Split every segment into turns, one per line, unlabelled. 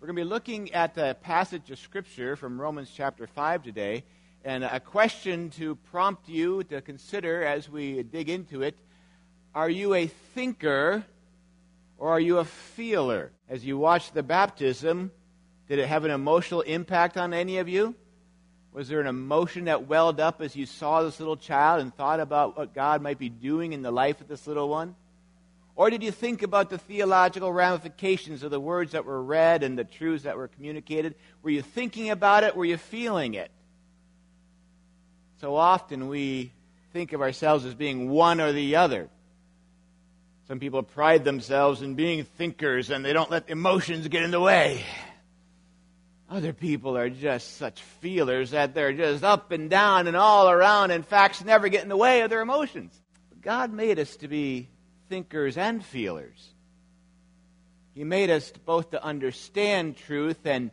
We're going to be looking at the passage of Scripture from Romans chapter 5 today, and a question to prompt you to consider as we dig into it. Are you a thinker or are you a feeler? As you watched the baptism, did it have an emotional impact on any of you? Was there an emotion that welled up as you saw this little child and thought about what God might be doing in the life of this little one? Or did you think about the theological ramifications of the words that were read and the truths that were communicated? Were you thinking about it? Were you feeling it? So often we think of ourselves as being one or the other. Some people pride themselves in being thinkers and they don't let emotions get in the way. Other people are just such feelers that they're just up and down and all around, and facts never get in the way of their emotions. But God made us to be thinkers and feelers. He made us both to understand truth and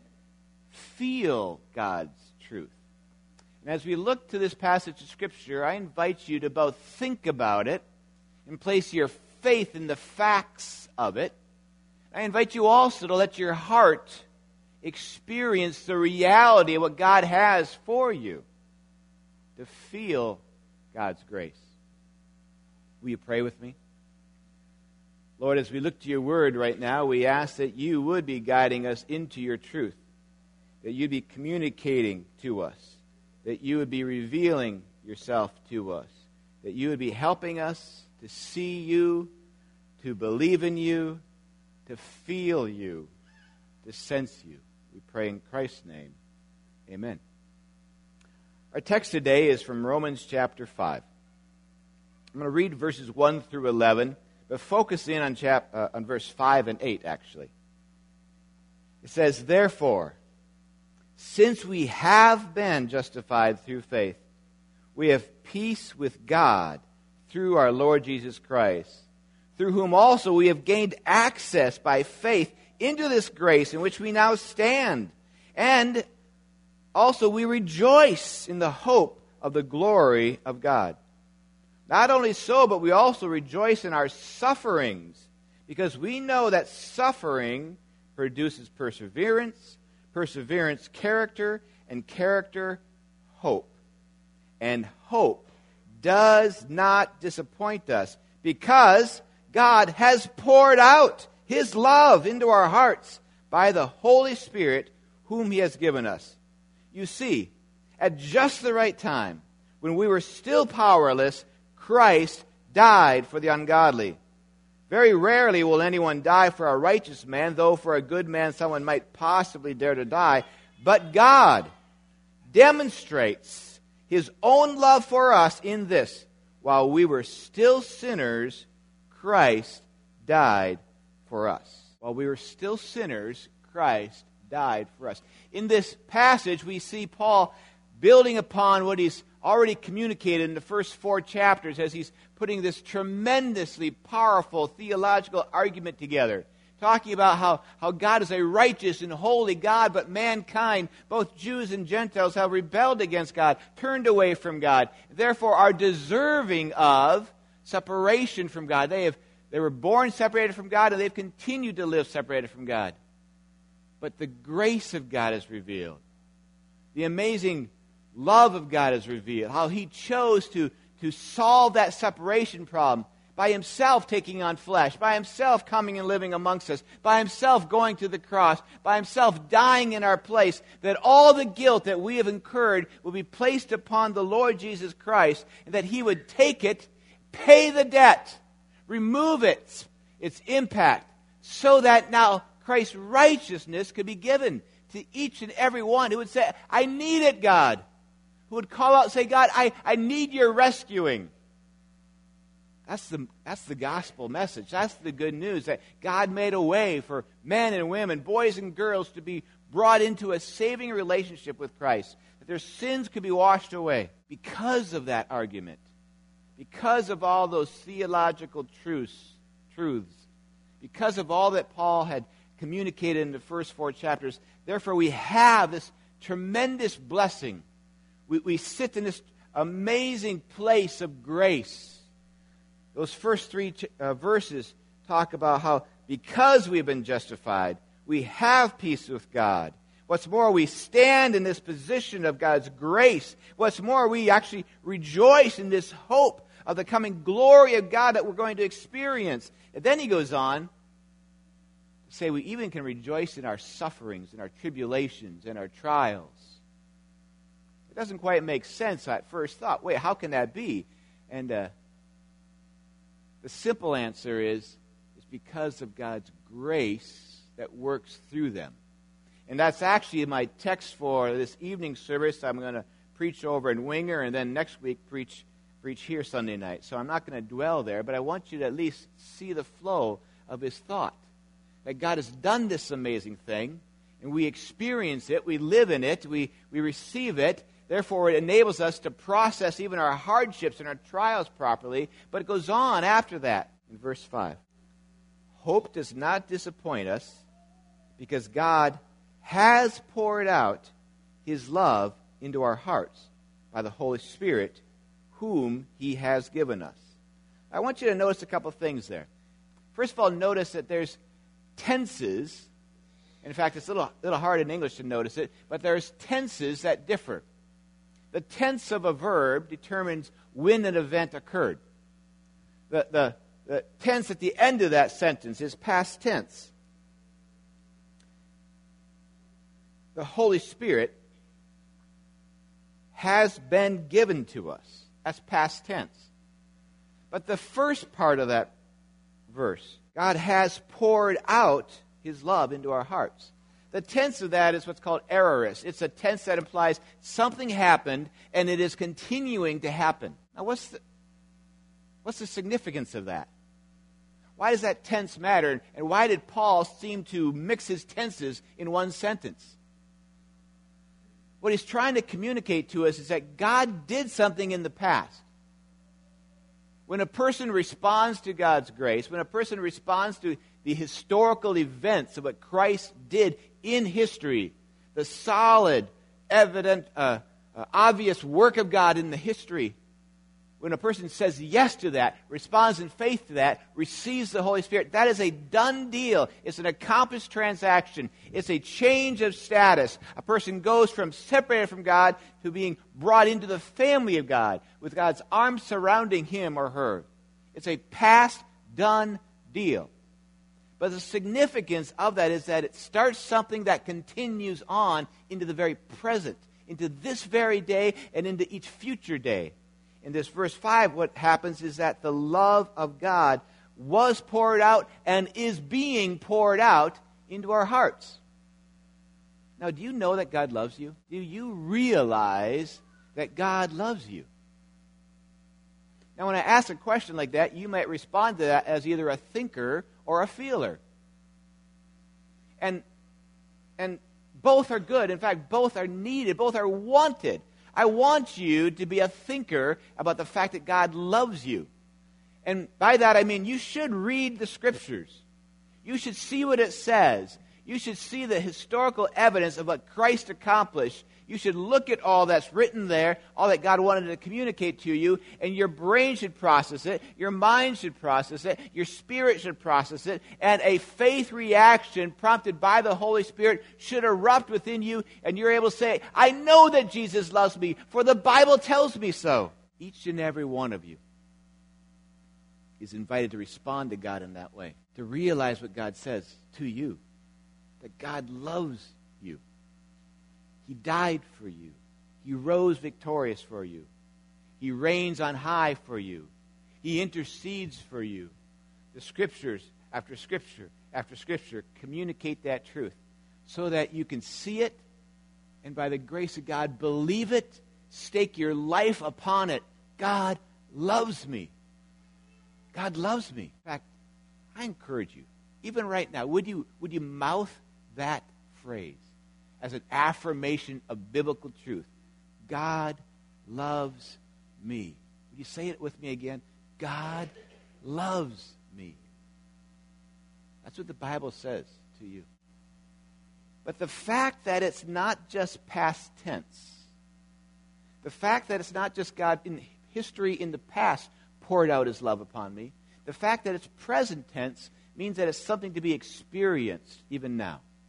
feel God's truth. And as we look to this passage of Scripture, I invite you to both think about it and place your faith in the facts of it. I invite you also to let your heart experience the reality of what God has for you, to feel God's grace. Will you pray with me? Lord, as we look to your word right now, we ask that you would be guiding us into your truth, that you'd be communicating to us, that you would be revealing yourself to us, that you would be helping us to see you, to believe in you, to feel you, to sense you. We pray in Christ's name. Amen. Our text today is from Romans chapter 5. I'm going to read verses 1 through 11. But focus in on verse 5 and 8, actually. It says, "Therefore, since we have been justified through faith, we have peace with God through our Lord Jesus Christ, through whom also we have gained access by faith into this grace in which we now stand. And also we rejoice in the hope of the glory of God. Not only so, but we also rejoice in our sufferings, because we know that suffering produces perseverance, perseverance character, and character hope. And hope does not disappoint us, because God has poured out His love into our hearts by the Holy Spirit whom He has given us. You see, at just the right time, when we were still powerless, Christ died for the ungodly. Very rarely will anyone die for a righteous man, though for a good man someone might possibly dare to die. But God demonstrates His own love for us in this: while we were still sinners, Christ died for us. While we were still sinners, Christ died for us. In this passage, we see Paul building upon what he's already communicated in the first 4 chapters as he's putting this tremendously powerful theological argument together, talking about how God is a righteous and holy God, but mankind, both Jews and Gentiles, have rebelled against God, turned away from God, therefore are deserving of separation from God. They were born separated from God, and they've continued to live separated from God. But the grace of God is revealed. The amazing love of God is revealed. How He chose to solve that separation problem by Himself taking on flesh, by Himself coming and living amongst us, by Himself going to the cross, by Himself dying in our place, that all the guilt that we have incurred will be placed upon the Lord Jesus Christ, and that He would take it, pay the debt, remove its impact, so that now Christ's righteousness could be given to each and every one who would say, "I need it, God." Who would call out and say, "God, I need your rescuing." That's the gospel message. That's the good news, that God made a way for men and women, boys and girls, to be brought into a saving relationship with Christ, that their sins could be washed away. Because of that argument, because of all those theological truths, because of all that Paul had communicated in the first 4 chapters, therefore we have this tremendous blessing. We sit in this amazing place of grace. Those first 3 verses talk about how because we've been justified, we have peace with God. What's more, we stand in this position of God's grace. What's more, we actually rejoice in this hope of the coming glory of God that we're going to experience. And then he goes on to say we even can rejoice in our sufferings, in our tribulations, in our trials. It doesn't quite make sense at first thought. Wait, how can that be? And the simple answer is it's because of God's grace that works through them. And that's actually my text for this evening service. I'm going to preach over in Winger, and then next week preach here Sunday night. So I'm not going to dwell there, but I want you to at least see the flow of his thought. That God has done this amazing thing, and we experience it, we live in it, we receive it. Therefore, it enables us to process even our hardships and our trials properly. But it goes on after that in verse 5. Hope does not disappoint us because God has poured out his love into our hearts by the Holy Spirit, whom he has given us. I want you to notice a couple things there. First of all, notice that there's tenses. In fact, it's a little hard in English to notice it, but there's tenses that differ. The tense of a verb determines when an event occurred. The tense at the end of that sentence is past tense. The Holy Spirit has been given to us. That's past tense. But the first part of that verse, God has poured out his love into our hearts. The tense of that is what's called aorist. It's a tense that implies something happened and it is continuing to happen. Now, what's the significance of that? Why does that tense matter? And why did Paul seem to mix his tenses in one sentence? What he's trying to communicate to us is that God did something in the past. When a person responds to God's grace, when a person responds to the historical events of what Christ did in history, the solid, evident, obvious work of God in the history, when a person says yes to that, responds in faith to that, receives the Holy Spirit, that is a done deal. It's an accomplished transaction. It's a change of status. A person goes from separated from God to being brought into the family of God with God's arms surrounding him or her. It's a past done deal. But the significance of that is that it starts something that continues on into the very present, into this very day and into each future day. In this verse 5, what happens is that the love of God was poured out and is being poured out into our hearts. Now, do you know that God loves you? Do you realize that God loves you? Now, when I ask a question like that, you might respond to that as either a thinker or a feeler. And both are good. In fact, both are needed. Both are wanted. I want you to be a thinker about the fact that God loves you. And by that I mean you should read the Scriptures. You should see what it says. You should see the historical evidence of what Christ accomplished. You should look at all that's written there, all that God wanted to communicate to you, and your brain should process it, your mind should process it, your spirit should process it, and a faith reaction prompted by the Holy Spirit should erupt within you, and you're able to say, I know that Jesus loves me, for the Bible tells me so. Each and every one of you is invited to respond to God in that way, to realize what God says to you, that God loves you. He died for you. He rose victorious for you. He reigns on high for you. He intercedes for you. The Scriptures, after Scripture, after Scripture, communicate that truth so that you can see it and by the grace of God, believe it, stake your life upon it. God loves me. God loves me. In fact, I encourage you, even right now, would you mouth that phrase as an affirmation of biblical truth? God loves me. Would you say it with me again? God loves me. That's what the Bible says to you. But the fact that it's not just past tense, the fact that it's not just God in history in the past poured out his love upon me, the fact that it's present tense means that it's something to be experienced even now.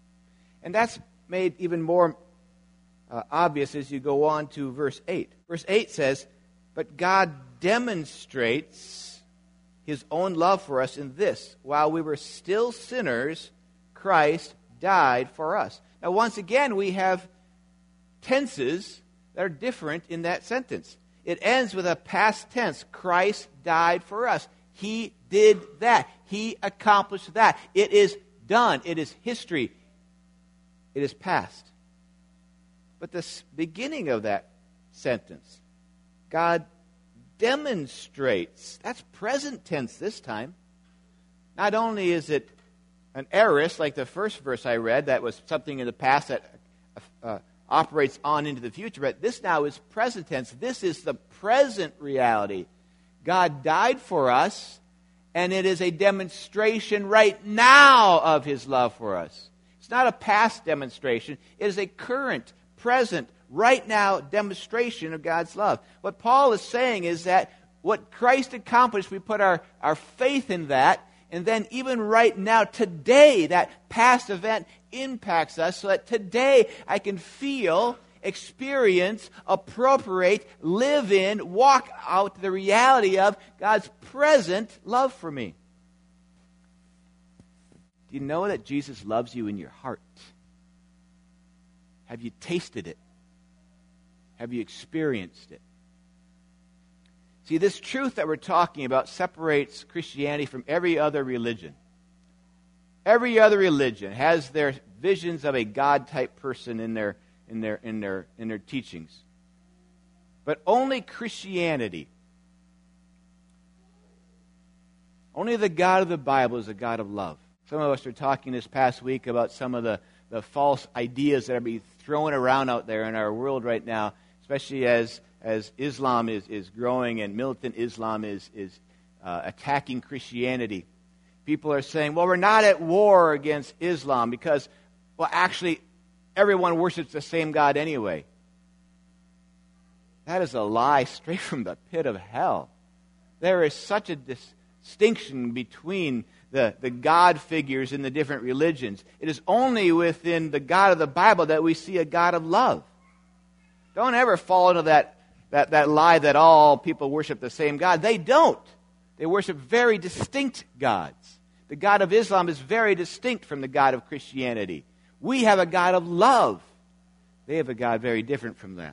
And that's made even more obvious as you go on to verse 8. Verse 8 says, "But God demonstrates His own love for us in this: while we were still sinners, Christ died for us." Now, once again, we have tenses that are different in that sentence. It ends with a past tense. Christ died for us. He did that. He accomplished that. It is done. It is history. It is past. But the beginning of that sentence, God demonstrates. That's present tense this time. Not only is it an aorist, like the first verse I read, that was something in the past that operates on into the future, but this now is present tense. This is the present reality. God died for us, and it is a demonstration right now of His love for us. It's not a past demonstration. It is a current, present, right now demonstration of God's love. What Paul is saying is that what Christ accomplished, we put our faith in that, and then even right now, today, that past event impacts us so that today I can feel, experience, appropriate, live in, walk out the reality of God's present love for me. Do you know that Jesus loves you in your heart? Have you tasted it? Have you experienced it? See, this truth that we're talking about separates Christianity from every other religion. Every other religion has their visions of a God-type person in their teachings. But only Christianity, only the God of the Bible is a God of love. Some of us were talking this past week about some of the false ideas that are being thrown around out there in our world right now, especially as Islam is growing and militant Islam is attacking Christianity. People are saying, well, we're not at war against Islam because, well, actually, everyone worships the same God anyway. That is a lie straight from the pit of hell. There is such a distinction between the God figures in the different religions. It is only within the God of the Bible that we see a God of love. Don't ever fall into that lie that all people worship the same God. They don't. They worship very distinct gods. The God of Islam is very distinct from the God of Christianity. We have a God of love. They have a God very different from that.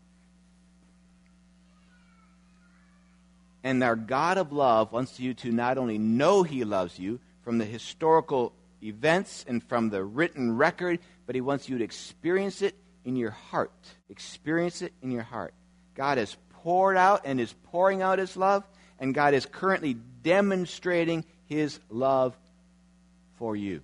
And our God of love wants you to not only know He loves you from the historical events and from the written record, but He wants you to experience it in your heart. Experience it in your heart. God has poured out and is pouring out His love, and God is currently demonstrating His love for you.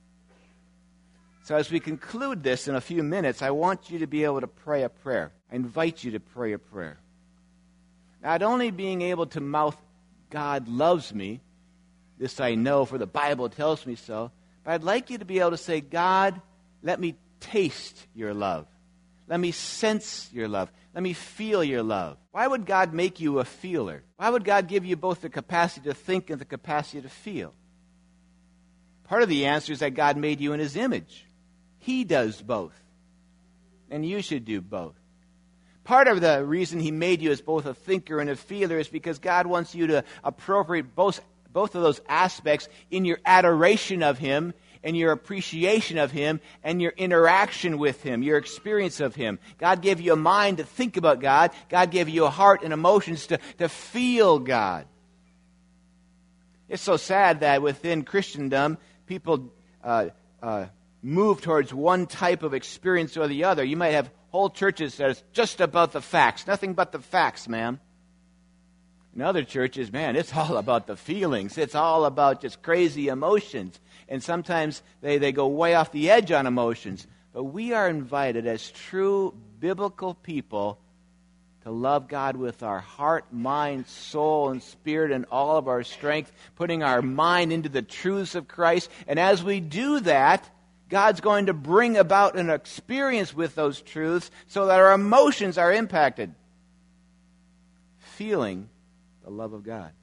So as we conclude this in a few minutes, I want you to be able to pray a prayer. I invite you to pray a prayer. Not only being able to mouth, God loves me, this I know for the Bible tells me so, but I'd like you to be able to say, God, let me taste your love. Let me sense your love. Let me feel your love. Why would God make you a feeler? Why would God give you both the capacity to think and the capacity to feel? Part of the answer is that God made you in His image. He does both. And you should do both. Part of the reason He made you as both a thinker and a feeler is because God wants you to appropriate both of those aspects in your adoration of Him and your appreciation of Him and your interaction with Him, your experience of Him. God gave you a mind to think about God. God gave you a heart and emotions to feel God. It's so sad that within Christendom, people move towards one type of experience or the other. You might have whole churches that is just about the facts. Nothing but the facts, ma'am. In other churches, man, it's all about the feelings. It's all about just crazy emotions. And sometimes they go way off the edge on emotions. But we are invited as true biblical people to love God with our heart, mind, soul, and spirit, and all of our strength, putting our mind into the truths of Christ. And as we do that, God's going to bring about an experience with those truths so that our emotions are impacted. Feeling the love of God.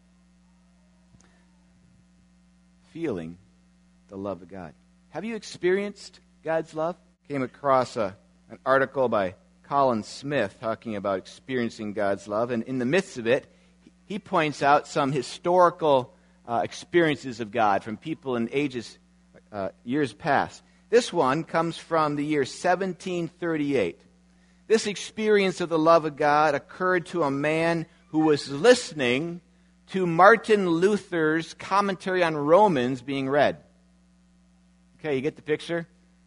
Feeling the love of God. Have you experienced God's love? Came across an article by Colin Smith talking about experiencing God's love, and in the midst of it, he points out some historical experiences of God from people in years past. This one comes from the year 1738. This experience of the love of God occurred to a man who was listening to Martin Luther's commentary on Romans being read. Okay, you get the picture?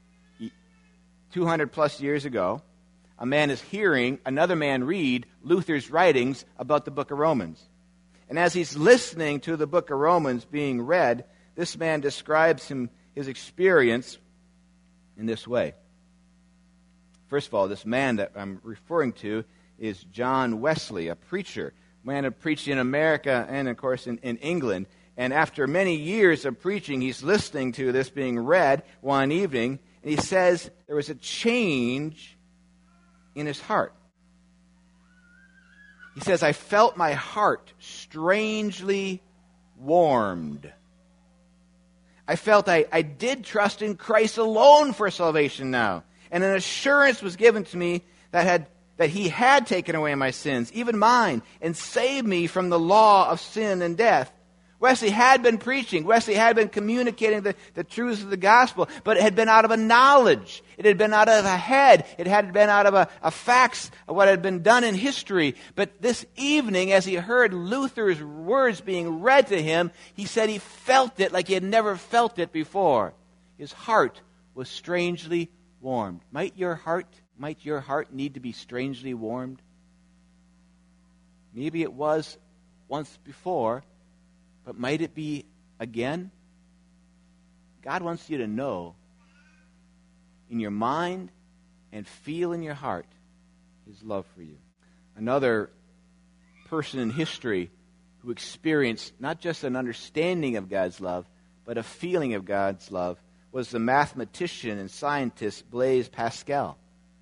200 plus years ago, a man is hearing another man read Luther's writings about the book of Romans. And as he's listening to the book of Romans being read, this man describes his experience in this way. First of all, this man that I'm referring to is John Wesley, a preacher. A man who preached in America and, of course, in England. And after many years of preaching, he's listening to this being read one evening, and he says there was a change in his heart. He says, I felt my heart strangely warmed. I felt I did trust in Christ alone for salvation now. And an assurance was given to me that he had taken away my sins, even mine, and saved me from the law of sin and death. Wesley had been preaching. Wesley had been communicating the truths of the gospel, but it had been out of a knowledge. It had been out of a head. It had been out of a facts of what had been done in history. But this evening, as he heard Luther's words being read to him, he said he felt it like he had never felt it before. His heart was strangely warmed. Might your heart need to be strangely warmed? Maybe it was once before, but might it be again? God wants you to know in your mind and feel in your heart His love for you. Another person in history who experienced not just an understanding of God's love, but a feeling of God's love was the mathematician and scientist Blaise Pascal.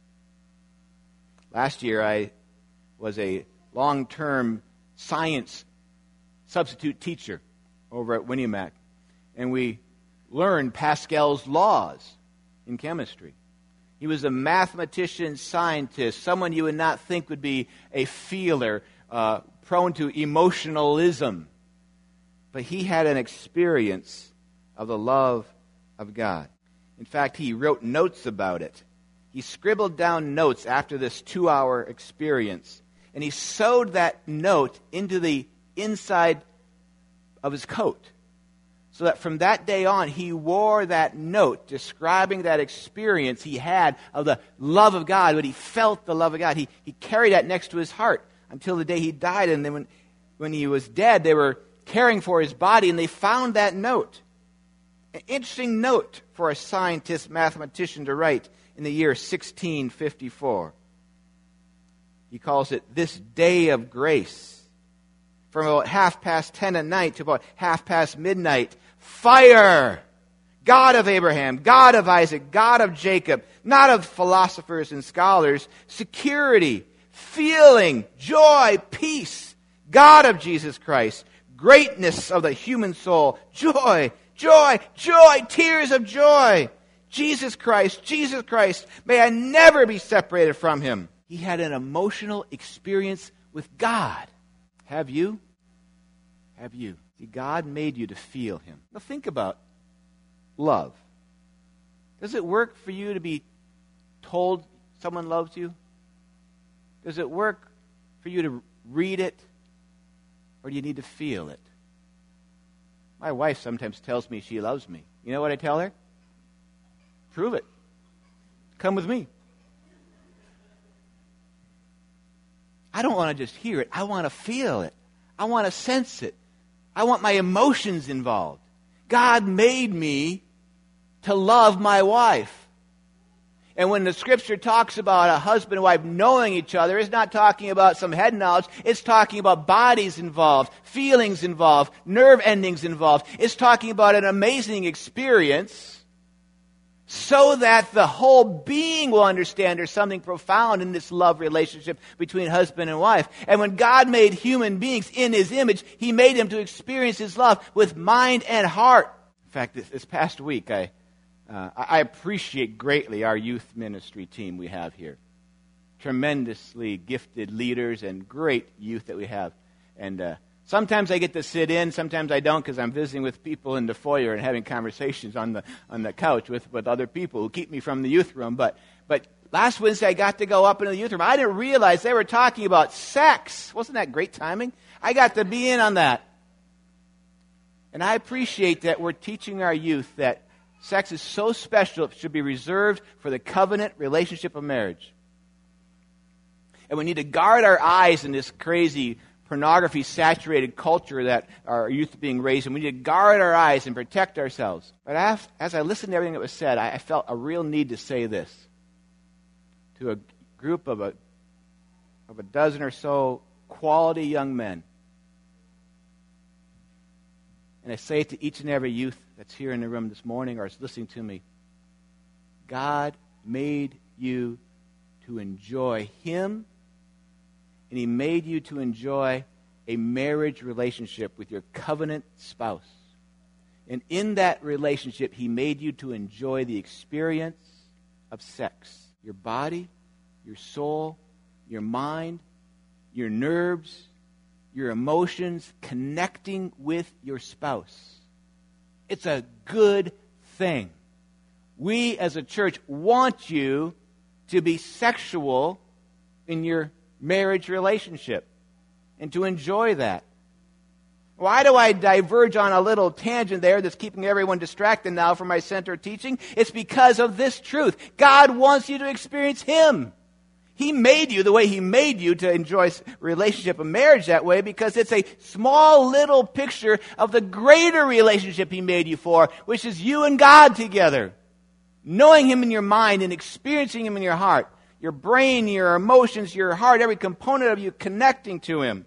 Last year I was a long-term science substitute teacher over at Winniemac, and we learned Pascal's laws in chemistry. He was a mathematician, scientist, someone you would not think would be a feeler, prone to emotionalism. But he had an experience of the love of God. In fact, he wrote notes about it. He scribbled down notes after this 2-hour experience, and he sewed that note into the inside of his coat, so that from that day on, he wore that note describing that experience he had of the love of God, when he felt the love of God. He carried that next to his heart until the day he died, and then when he was dead, they were caring for his body, and they found that note. An interesting note for a scientist, mathematician to write in the year 1654. He calls it this day of grace. From about 10:30 at night to about midnight, midnight, fire! God of Abraham, God of Isaac, God of Jacob, not of philosophers and scholars, security, feeling, joy, peace, God of Jesus Christ, greatness of the human soul, joy, joy, joy, tears of joy. Jesus Christ, may I never be separated from Him. He had an emotional experience with God. Have you? Have you? See, God made you to feel Him. Now think about love. Does it work for you to be told someone loves you? Does it work for you to read it? Or do you need to feel it? My wife sometimes tells me she loves me. You know what I tell her? Prove it. Come with me. I don't want to just hear it. I want to feel it. I want to sense it. I want my emotions involved. God made me to love my wife. And when the Scripture talks about a husband and wife knowing each other, it's not talking about some head knowledge. It's talking about bodies involved, feelings involved, nerve endings involved. It's talking about an amazing experience so that the whole being will understand there's something profound in this love relationship between husband and wife. And when God made human beings in His image, He made them to experience His love with mind and heart. In fact, this past week, I I appreciate greatly our youth ministry team we have here. Tremendously gifted leaders and great youth that we have. And sometimes I get to sit in, sometimes I don't, because I'm visiting with people in the foyer and having conversations on the couch with other people who keep me from the youth room. But last Wednesday I got to go up into the youth room. I didn't realize they were talking about sex. Wasn't that great timing? I got to be in on that. And I appreciate that we're teaching our youth that sex is so special it should be reserved for the covenant relationship of marriage. And we need to guard our eyes in this crazy pornography-saturated culture that our youth are being raised in. We need to guard our eyes and protect ourselves. But as I listened to everything that was said, I felt a real need to say this to a group of a dozen or so quality young men. And I say it to each and every youth that's here in the room this morning or is listening to me. God made you to enjoy Him, and He made you to enjoy a marriage relationship with your covenant spouse. And in that relationship, He made you to enjoy the experience of sex. Your body, your soul, your mind, your nerves, your emotions, connecting with your spouse. It's a good thing. We as a church want you to be sexual in your marriage relationship and to enjoy that. Why do I diverge on a little tangent there that's keeping everyone distracted now from my center teaching? It's because of this truth. God wants you to experience Him. He made you the way He made you to enjoy relationship and marriage that way because it's a small little picture of the greater relationship He made you for, which is you and God together. Knowing Him in your mind and experiencing Him in your heart. Your brain, your emotions, your heart, every component of you connecting to Him.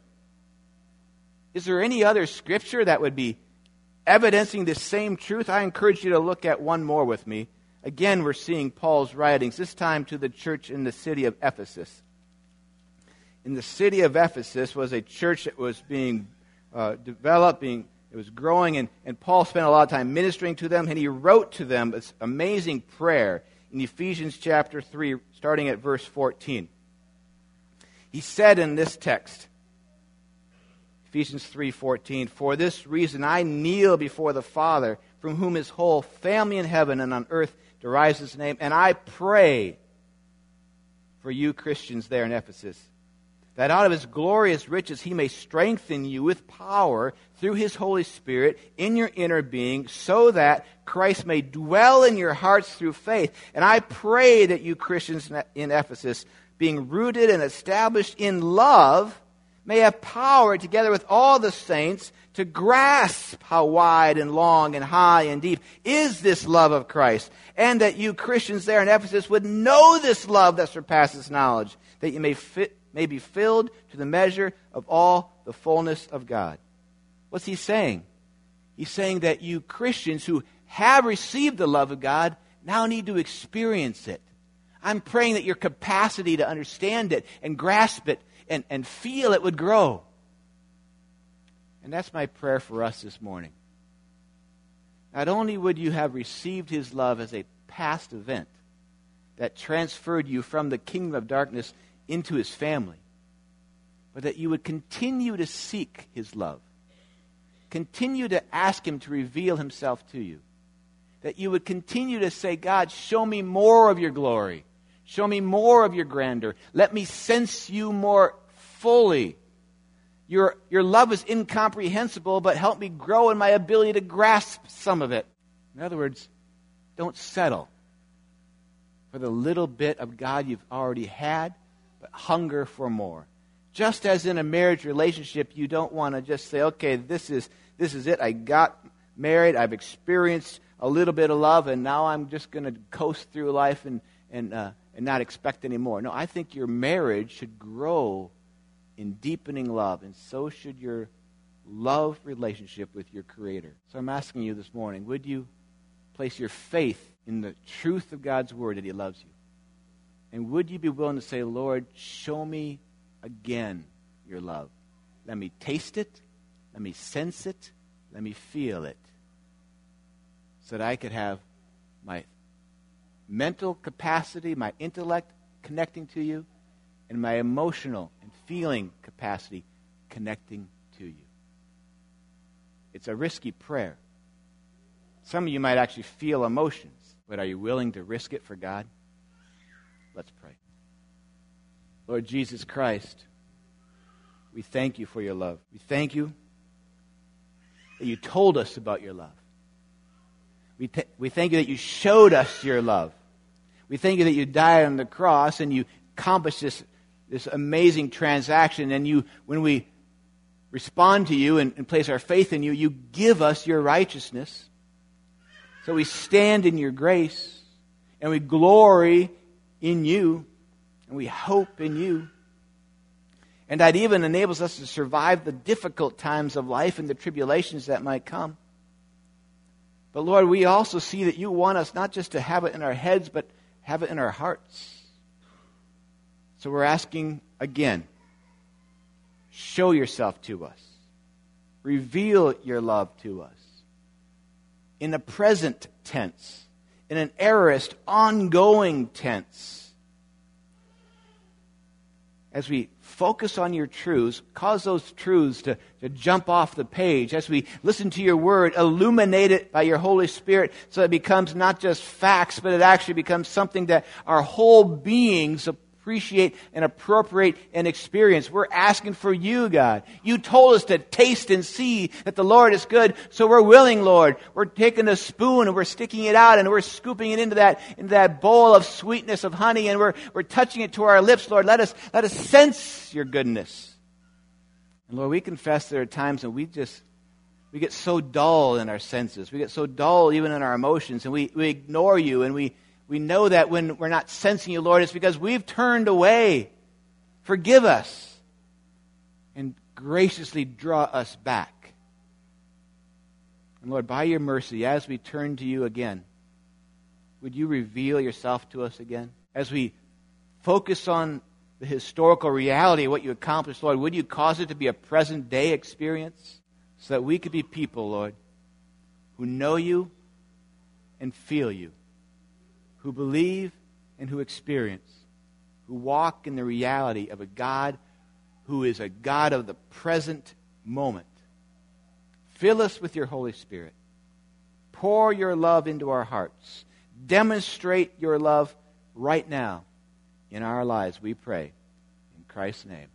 Is there any other scripture that would be evidencing this same truth? I encourage you to look at one more with me. Again, we're seeing Paul's writings, this time to the church in the city of Ephesus. In the city of Ephesus was a church that was being developed, it was growing, and Paul spent a lot of time ministering to them, and he wrote to them this amazing prayer in Ephesians chapter 3, starting at verse 14. He said in this text, Ephesians 3:14, "For this reason I kneel before the Father, from whom His whole family in heaven and on earth derives His name, and I pray for you Christians there in Ephesus, that out of His glorious riches He may strengthen you with power through His Holy Spirit in your inner being, so that Christ may dwell in your hearts through faith. And I pray that you Christians in Ephesus, being rooted and established in love, may have power together with all the saints to grasp how wide and long and high and deep is this love of Christ, and that you Christians there in Ephesus would know this love that surpasses knowledge, that you may be filled to the measure of all the fullness of God." What's he saying? He's saying that you Christians who have received the love of God now need to experience it. I'm praying that your capacity to understand it and grasp it and feel it would grow. And that's my prayer for us this morning. Not only would you have received His love as a past event that transferred you from the kingdom of darkness into His family, but that you would continue to seek His love. Continue to ask Him to reveal Himself to you. That you would continue to say, "God, show me more of your glory. Show me more of your grandeur. Let me sense you more fully. Your love is incomprehensible, but help me grow in my ability to grasp some of it." In other words, don't settle for the little bit of God you've already had, but hunger for more. Just as in a marriage relationship, you don't want to just say, "Okay, this is it. I got married. I've experienced a little bit of love, and now I'm just going to coast through life and not expect any more." No, I think your marriage should grow in deepening love, and so should your love relationship with your Creator. So I'm asking you this morning, would you place your faith in the truth of God's Word that He loves you? And would you be willing to say, "Lord, show me again your love. Let me taste it. Let me sense it. Let me feel it. So that I could have my mental capacity, my intellect connecting to you, and my emotional and feeling capacity connecting to you. It's a risky prayer. Some of you might actually feel emotions, but are you willing to risk it for God? Let's pray. Lord Jesus Christ, we thank you for your love. We thank you that you told us about your love. We thank you that you showed us your love. We thank you that you died on the cross and you accomplished this amazing transaction. And when we respond to you and place our faith in you, you give us your righteousness. So we stand in your grace and we glory in you and we hope in you. And that even enables us to survive the difficult times of life and the tribulations that might come. But Lord, we also see that you want us not just to have it in our heads, but have it in our hearts. So we're asking again, show yourself to us. Reveal your love to us. In a present tense, in an aorist, ongoing tense. As we focus on your truths, cause those truths to jump off the page. As we listen to your word, illuminate it by your Holy Spirit so it becomes not just facts, but it actually becomes something that our whole beings appreciate and appropriate and experience. We're asking for you, God. You told us to taste and see that the Lord is good, so we're willing, Lord. We're taking a spoon and we're sticking it out and we're scooping it into that bowl of sweetness of honey and we're touching it to our lips, Lord. Let us sense your goodness. And Lord, we confess there are times when we get so dull in our senses. We get so dull even in our emotions and we ignore you and we know that when we're not sensing you, Lord, it's because we've turned away. Forgive us and graciously draw us back. And Lord, by your mercy, as we turn to you again, would you reveal yourself to us again? As we focus on the historical reality of what you accomplished, Lord, would you cause it to be a present day experience so that we could be people, Lord, who know you and feel you, who believe and who experience, who walk in the reality of a God who is a God of the present moment. Fill us with your Holy Spirit. Pour your love into our hearts. Demonstrate your love right now in our lives, we pray. In Christ's name.